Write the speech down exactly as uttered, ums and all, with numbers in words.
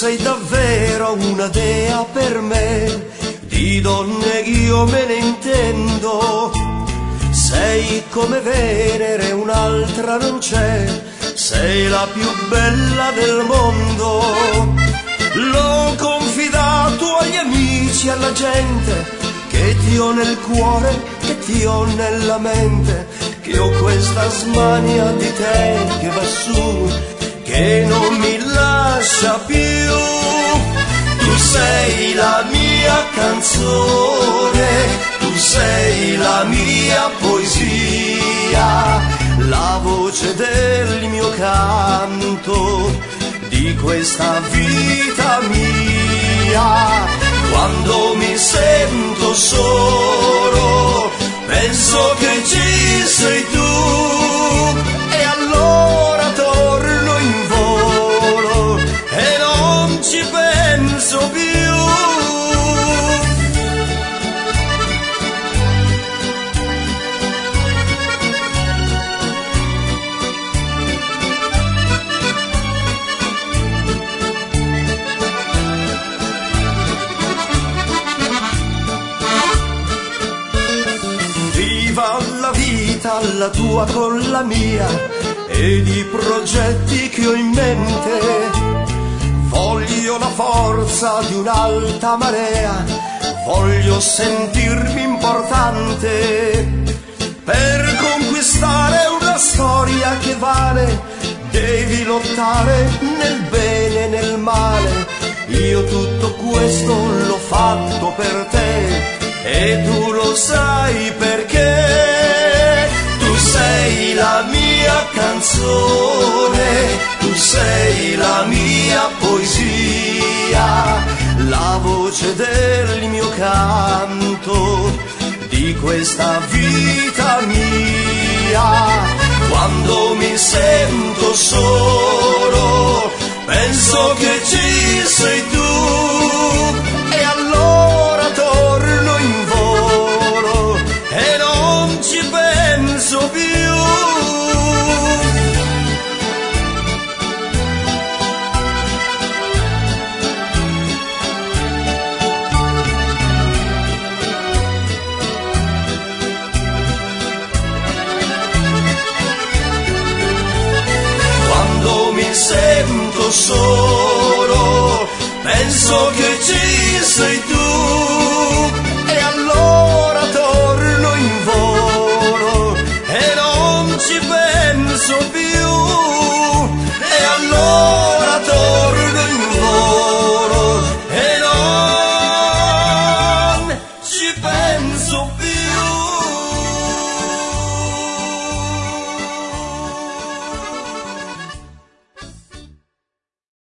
sei davvero una dea per me, di donne io me ne intendo. Sei come Venere, un'altra non c'è, sei la più bella del mondo. L'ho confidato agli amici, alla gente, che ti ho nel cuore, che ti ho nella mente, che ho questa smania di te che va su, che non mi lascia più. Tu sei la mia canzone, tu sei la mia poesia, la voce del mio canto, di questa vita mia. Quando mi sento solo, penso che ci sei tu, e allora torno in volo e non ci penso più. Viva la vita, la tua con la mia, ed i progetti che ho in mente. Voglio la forza di un'alta marea, voglio sentirmi importante. Per conquistare una storia che vale, devi lottare nel bene e nel male. Io tutto questo l'ho fatto per te, e tu lo sai perché. Tu sei la mia canzone, tu sei la mia poesia, la voce del mio canto, di questa vita mia. Quando mi sento solo, penso che ci sei tu, e allora torno in volo e non ci penso più. Quando mi sento solo, penso che ci sei tu.